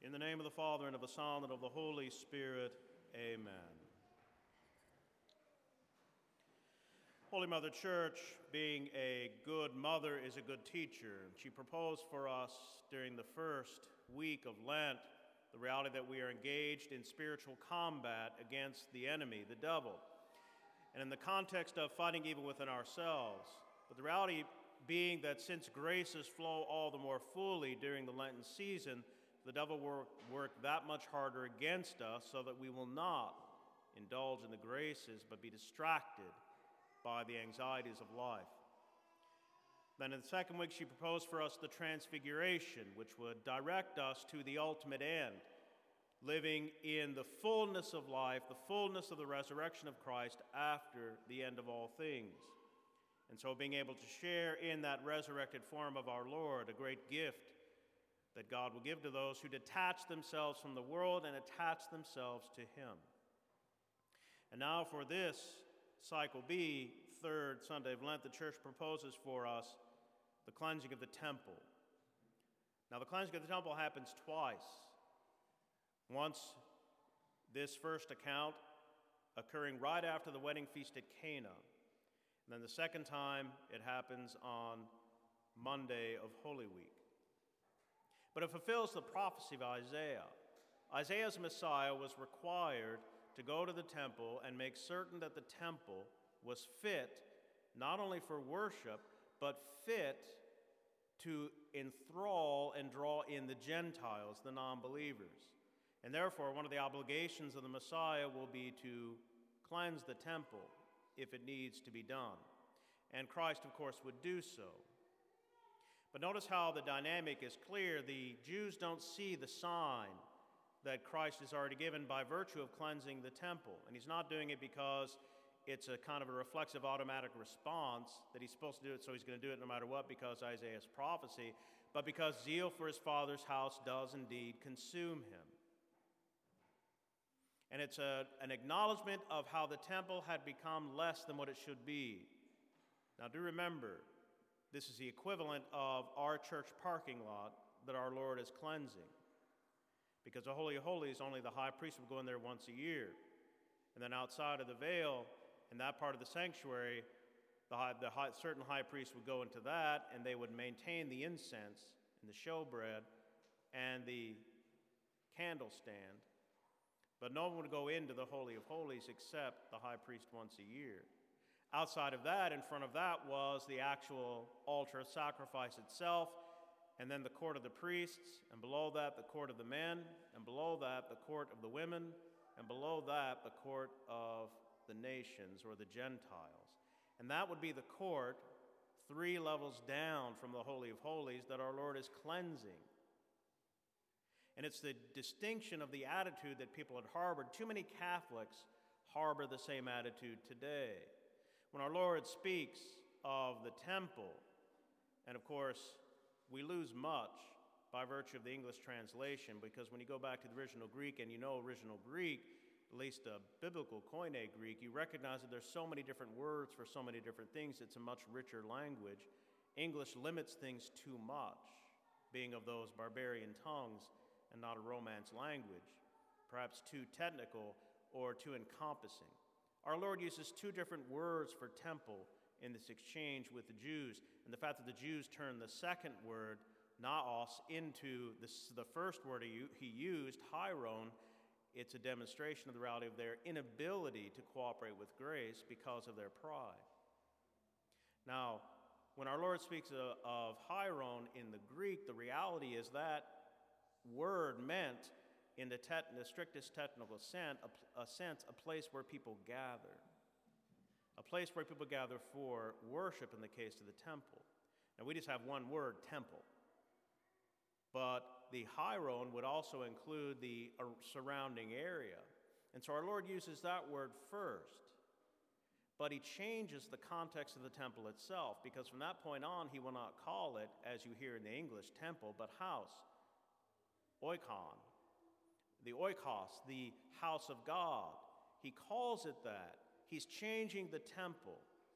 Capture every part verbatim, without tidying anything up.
In the name of the Father, and of the Son, and of the Holy Spirit, amen. Holy Mother Church, being a good mother, is a good teacher. She proposed for us during the first week of Lent the reality that we are engaged in spiritual combat against the enemy, the devil, and in the context of fighting evil within ourselves. But the reality being that since graces flow all the more fully during the Lenten season, the devil will work that much harder against us so that we will not indulge in the graces but be distracted by the anxieties of life. Then in the second week, she proposed for us the Transfiguration, which would direct us to the ultimate end, living in the fullness of life, the fullness of the resurrection of Christ after the end of all things. And so being able to share in that resurrected form of our Lord, a great gift that God will give to those who detach themselves from the world and attach themselves to Him. And now for this cycle B, third Sunday of Lent, the Church proposes for us the cleansing of the temple. Now the cleansing of the temple happens twice. Once, this first account occurring right after the wedding feast at Cana. And then the second time, it happens on Monday of Holy Week. But it fulfills the prophecy of Isaiah. Isaiah's Messiah was required to go to the temple and make certain that the temple was fit not only for worship, but fit to enthrall and draw in the Gentiles, the non-believers. And therefore, one of the obligations of the Messiah will be to cleanse the temple if it needs to be done. And Christ, of course, would do so. But notice how the dynamic is clear. The Jews don't see the sign that Christ has already given by virtue of cleansing the temple. And he's not doing it because it's a kind of a reflexive automatic response that he's supposed to do it, so he's going to do it no matter what because Isaiah's prophecy, but because zeal for his Father's house does indeed consume him. And it's a, an acknowledgement of how the temple had become less than what it should be. Now do remember, this is the equivalent of our church parking lot that our Lord is cleansing. Because the Holy of Holies, only the high priest would go in there once a year. And then outside of the veil, in that part of the sanctuary, the, high, the high, certain high priest would go into that, and they would maintain the incense and the showbread and the candle stand. But no one would go into the Holy of Holies except the high priest once a year. Outside of that, in front of that, was the actual altar of sacrifice itself, and then the court of the priests, and below that, the court of the men, and below that, the court of the women, and below that, the court of the nations or the Gentiles. And that would be the court three levels down from the Holy of Holies that our Lord is cleansing. And it's the distinction of the attitude that people had harbored. Too many Catholics harbor the same attitude today. When our Lord speaks of the temple, and of course, we lose much by virtue of the English translation, because when you go back to the original Greek, and you know original Greek, at least a biblical Koine Greek, you recognize that there's so many different words for so many different things. It's a much richer language. English limits things too much, being of those barbarian tongues and not a Romance language, perhaps too technical or too encompassing. Our Lord uses two different words for temple in this exchange with the Jews, and the fact that the Jews turned the second word, naos, into this, the first word he, he used, hieron, it's a demonstration of the reality of their inability to cooperate with grace because of their pride. Now, when our Lord speaks of, of hieron in the Greek, the reality is that word meant, in the, te- in the strictest technical sense a, a sense, a place where people gather. A place where people gather for worship in the case of the temple. Now, we just have one word, temple. But the hieron would also include the uh, surrounding area. And so our Lord uses that word first. But he changes the context of the temple itself, because from that point on, he will not call it, as you hear in the English, temple, but house. Oikon. The oikos, the house of God. He calls it that. He's changing the temple.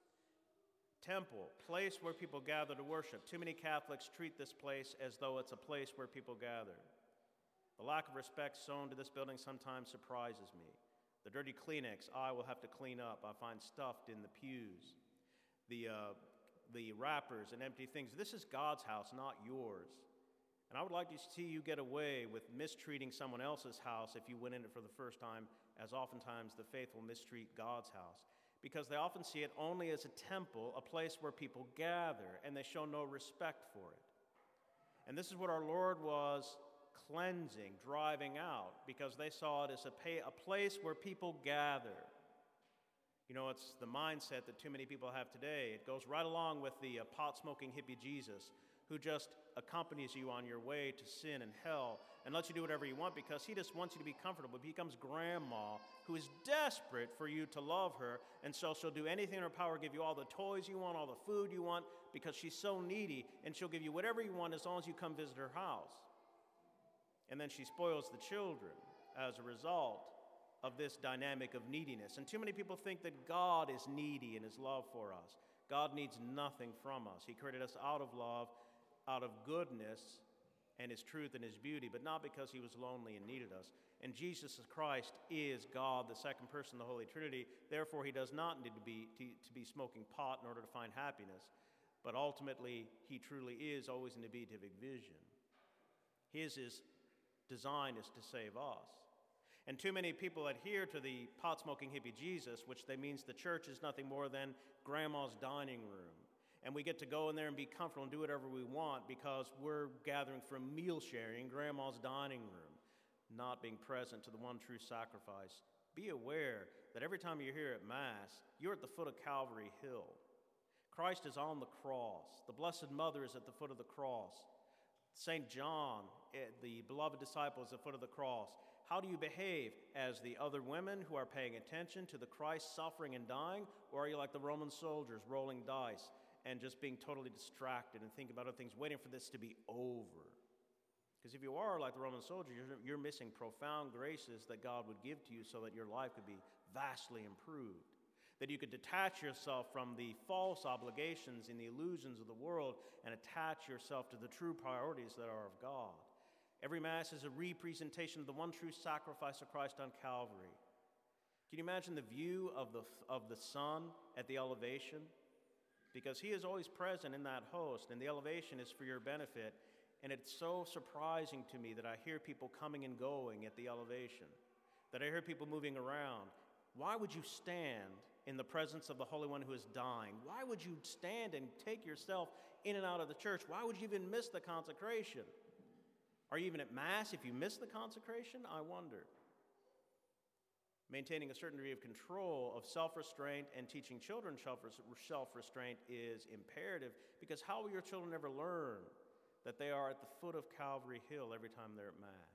Temple, place where people gather to worship. Too many Catholics treat this place as though it's a place where people gather. The lack of respect shown to this building sometimes surprises me. The dirty Kleenex I will have to clean up, I find stuffed in the pews. The, uh, the wrappers and empty things. This is God's house, not yours. And I would like to see you get away with mistreating someone else's house if you went in it for the first time, as oftentimes the faithful mistreat God's house. Because they often see it only as a temple, a place where people gather, and they show no respect for it. And this is what our Lord was cleansing, driving out, because they saw it as a, pay, a place where people gather. You know, it's the mindset that too many people have today. It goes right along with the uh, pot-smoking hippie Jesus, who just accompanies you on your way to sin and hell and lets you do whatever you want because he just wants you to be comfortable. He becomes grandma who is desperate for you to love her, and so she'll do anything in her power, give you all the toys you want, all the food you want, because she's so needy, and she'll give you whatever you want as long as you come visit her house. And then she spoils the children as a result of this dynamic of neediness. And too many people think that God is needy in his love for us. God needs nothing from us. He created us out of love, out of goodness, and his truth and his beauty, but not because he was lonely and needed us. And Jesus Christ is God, the second person of the Holy Trinity. Therefore, he does not need to be, to, to be smoking pot in order to find happiness. But ultimately, he truly is always in the beatific vision. His is design is to save us. And too many people adhere to the pot-smoking hippie Jesus, which they means the church is nothing more than grandma's dining room. And we get to go in there and be comfortable and do whatever we want because we're gathering for meal sharing in grandma's dining room, not being present to the one true sacrifice. Be aware that every time you're here at Mass, you're at the foot of Calvary Hill. Christ is on the cross. The Blessed Mother is at the foot of the cross. Saint John, the beloved disciple, is at the foot of the cross. How do you behave? As the other women who are paying attention to the Christ suffering and dying? Or are you like the Roman soldiers rolling dice and just being totally distracted and thinking about other things, waiting for this to be over? Because if you are like the Roman soldier, you're, you're missing profound graces that God would give to you so that your life could be vastly improved. That you could detach yourself from the false obligations and the illusions of the world and attach yourself to the true priorities that are of God. Every Mass is a representation of the one true sacrifice of Christ on Calvary. Can you imagine the view of the, of the Son at the elevation? Because he is always present in that host, and the elevation is for your benefit. And it's so surprising to me that I hear people coming and going at the elevation, that I hear people moving around. Why would you stand in the presence of the Holy One who is dying? Why would you stand and take yourself in and out of the church? Why would you even miss the consecration? Are you even at Mass if you miss the consecration? I wonder. Maintaining a certain degree of control, of self-restraint, and teaching children self-restraint is imperative, because how will your children ever learn that they are at the foot of Calvary Hill every time they're at Mass?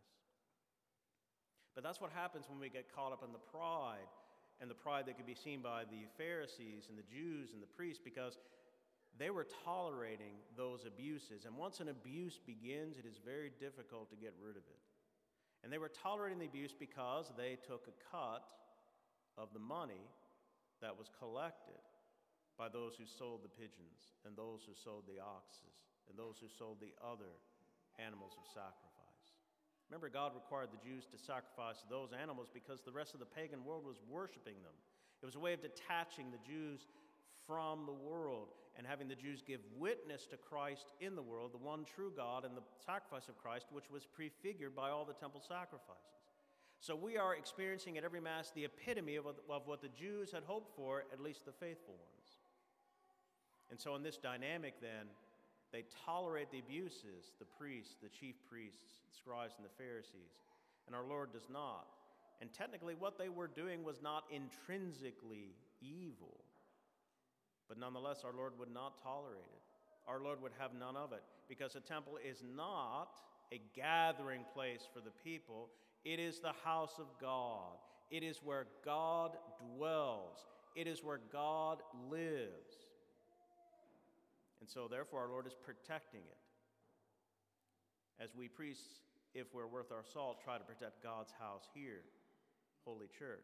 But that's what happens when we get caught up in the pride, and the pride that could be seen by the Pharisees and the Jews and the priests, because they were tolerating those abuses. And once an abuse begins, it is very difficult to get rid of it. And they were tolerating the abuse because they took a cut of the money that was collected by those who sold the pigeons and those who sold the oxes and those who sold the other animals of sacrifice. Remember, God required the Jews to sacrifice those animals because the rest of the pagan world was worshiping them. It was a way of detaching the Jews from the world and having the Jews give witness to Christ in the world, the one true God, and the sacrifice of Christ, which was prefigured by all the temple sacrifices. So we are experiencing at every Mass the epitome of, of what the Jews had hoped for, at least the faithful ones. And so in this dynamic then, they tolerate the abuses, the priests, the chief priests, the scribes, and the Pharisees, and our Lord does not. And technically what they were doing was not intrinsically evil. But nonetheless, our Lord would not tolerate it. Our Lord would have none of it, because the temple is not a gathering place for the people. It is the house of God. It is where God dwells. It is where God lives. And so, therefore, our Lord is protecting it. As we priests, if we're worth our salt, try to protect God's house here, Holy Church.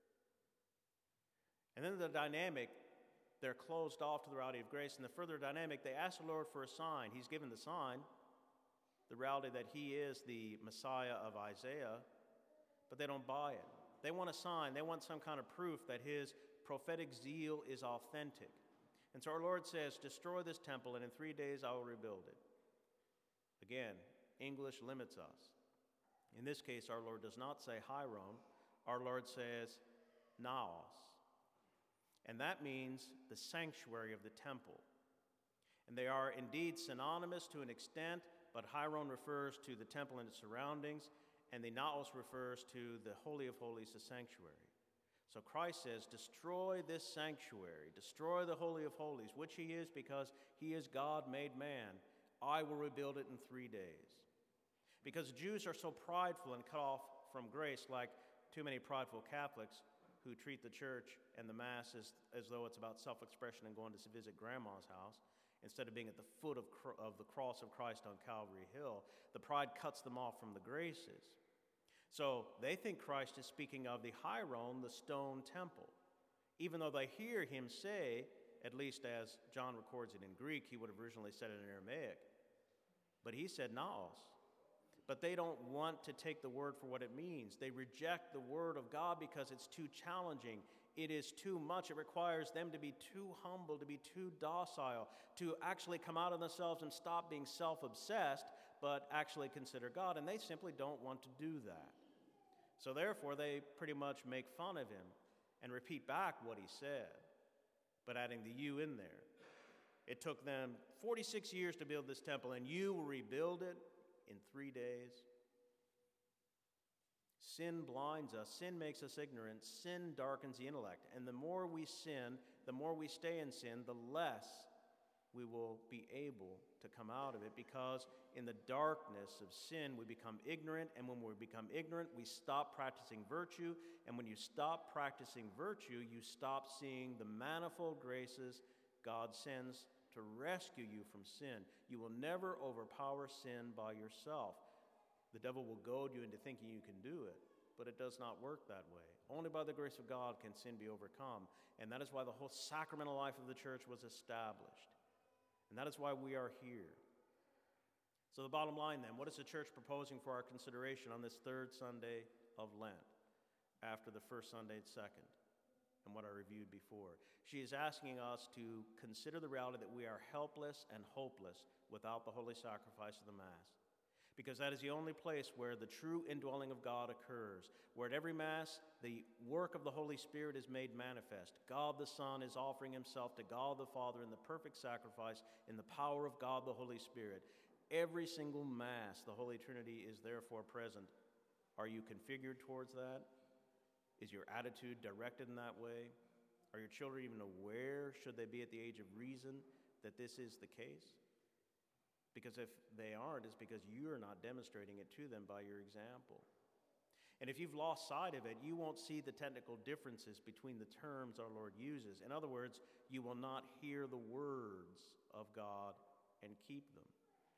And then the dynamic, they're closed off to the reality of grace. In the further dynamic, they ask the Lord for a sign. He's given the sign. the reality that he is the Messiah of Isaiah, but they don't buy it. They want a sign. They want some kind of proof that his prophetic zeal is authentic. And so our Lord says, destroy this temple, and in three days I will rebuild it. Again, English limits us. In this case, our Lord does not say hieron. Our Lord says naos. And that means the sanctuary of the temple. And they are indeed synonymous to an extent, but hieron refers to the temple and its surroundings, and the naos refers to the Holy of Holies, the sanctuary. So Christ says, destroy this sanctuary, destroy the Holy of Holies, which he is because he is God made man. I will rebuild it in three days. Because Jews are so prideful and cut off from grace, like too many prideful Catholics who treat the church and the Mass as, as though it's about self-expression and going to visit grandma's house, instead of being at the foot of, of the cross of Christ on Calvary Hill. The pride cuts them off from the graces. So they think Christ is speaking of the hieron, the stone temple, even though they hear him say, at least as John records it in Greek, he would have originally said it in Aramaic, but he said naos. But they don't want to take the word for what it means. They reject the word of God because it's too challenging. It is too much. It requires them to be too humble, to be too docile, to actually come out of themselves and stop being self-obsessed, but actually consider God. And they simply don't want to do that. So therefore, they pretty much make fun of him and repeat back what he said, but adding the you in there. It took them forty-six years to build this temple, and you will rebuild it in three days. Sin blinds us. Sin makes us ignorant. Sin darkens the intellect. And the more we sin, the more we stay in sin, the less we will be able to come out of it, because in the darkness of sin we become ignorant, and when we become ignorant we stop practicing virtue, and when you stop practicing virtue you stop seeing the manifold graces God sends to rescue you from sin. You will never overpower sin by yourself. The devil will goad you into thinking you can do it, but it does not work that way. Only by the grace of God can sin be overcome, and that is why the whole sacramental life of the church was established. And that is why we are here. So the bottom line then, what is the church proposing for our consideration on this third Sunday of Lent, after the first Sunday and second, and what I reviewed before? She is asking us to consider the reality that we are helpless and hopeless without the holy sacrifice of the Mass, because that is the only place where the true indwelling of God occurs, where at every Mass the work of the Holy Spirit is made manifest. God the Son is offering himself to God the Father in the perfect sacrifice in the power of God the Holy Spirit. Every single Mass, the Holy Trinity is therefore present. Are you configured towards that? Is your attitude directed in that way? Are your children even aware, should they be at the age of reason, that this is the case? Because if they aren't, it's because you're not demonstrating it to them by your example. And if you've lost sight of it, you won't see the technical differences between the terms our Lord uses. In other words, you will not hear the words of God and keep them.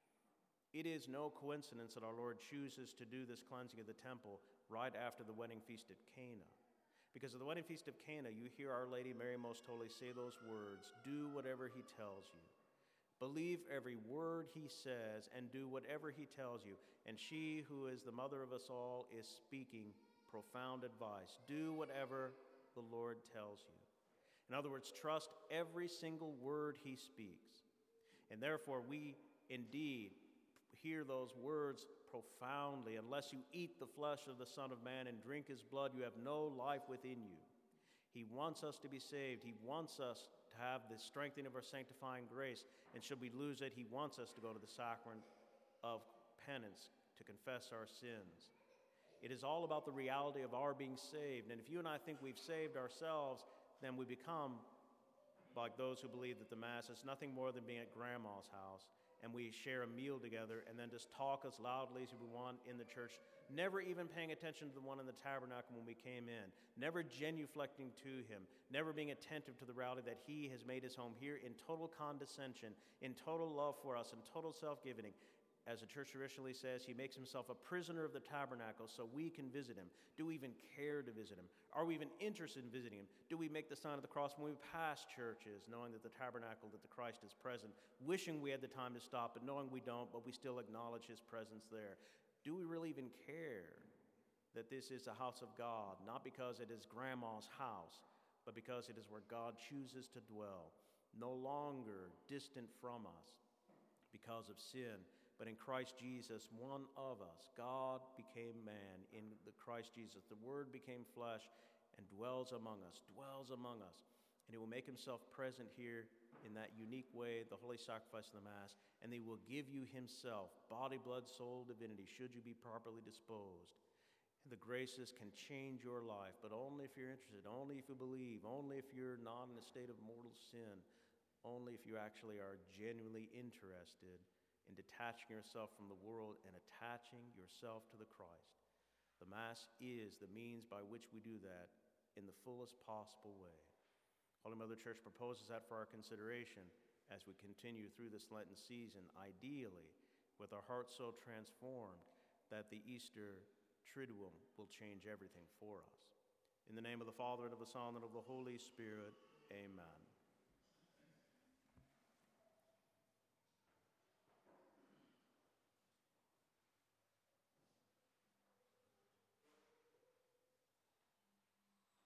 It is no coincidence that our Lord chooses to do this cleansing of the temple right after the wedding feast at Cana. Because at the wedding feast of Cana, you hear Our Lady, Mary Most Holy, say those words, do whatever he tells you. Believe every word he says and do whatever he tells you. And she, who is the mother of us all, is speaking profound advice. Do whatever the Lord tells you. In other words, trust every single word he speaks. And therefore, we indeed hear those words profoundly. Unless you eat the flesh of the Son of Man and drink his blood, you have no life within you. He wants us to be saved. He wants us to have the strengthening of our sanctifying grace. And should we lose it, he wants us to go to the sacrament of penance, to confess our sins. It is all about the reality of our being saved. And if you and I think we've saved ourselves, then we become like those who believe that the Mass is nothing more than being at grandma's house, and we share a meal together and then just talk as loudly as we want in the church, never even paying attention to the one in the tabernacle when we came in, never genuflecting to him, never being attentive to the reality that he has made his home here in total condescension, in total love for us, in total self-giving. as the church traditionally says, he makes himself a prisoner of the tabernacle so we can visit him. Do we even care to visit him? Are we even interested in visiting him? Do we make the sign of the cross when we pass churches, knowing that the tabernacle, that the Christ is present, wishing we had the time to stop, but knowing we don't, but we still acknowledge his presence there? Do we really even care that this is the house of God, not because it is grandma's house, but because it is where God chooses to dwell, no longer distant from us because of sin, but in Christ Jesus, one of us. God became man in the Christ Jesus. The Word became flesh and dwells among us, dwells among us. And he will make himself present here in that unique way, the holy sacrifice of the Mass, and he will give you himself, body, blood, soul, divinity, should you be properly disposed. And the graces can change your life, but only if you're interested, only if you believe, only if you're not in a state of mortal sin, only if you actually are genuinely interested in detaching yourself from the world and attaching yourself to the Christ. The Mass is the means by which we do that in the fullest possible way. Holy Mother Church proposes that for our consideration as we continue through this Lenten season, ideally with our hearts so transformed that the Easter Triduum will change everything for us. In the name of the Father, and of the Son, and of the Holy Spirit, amen.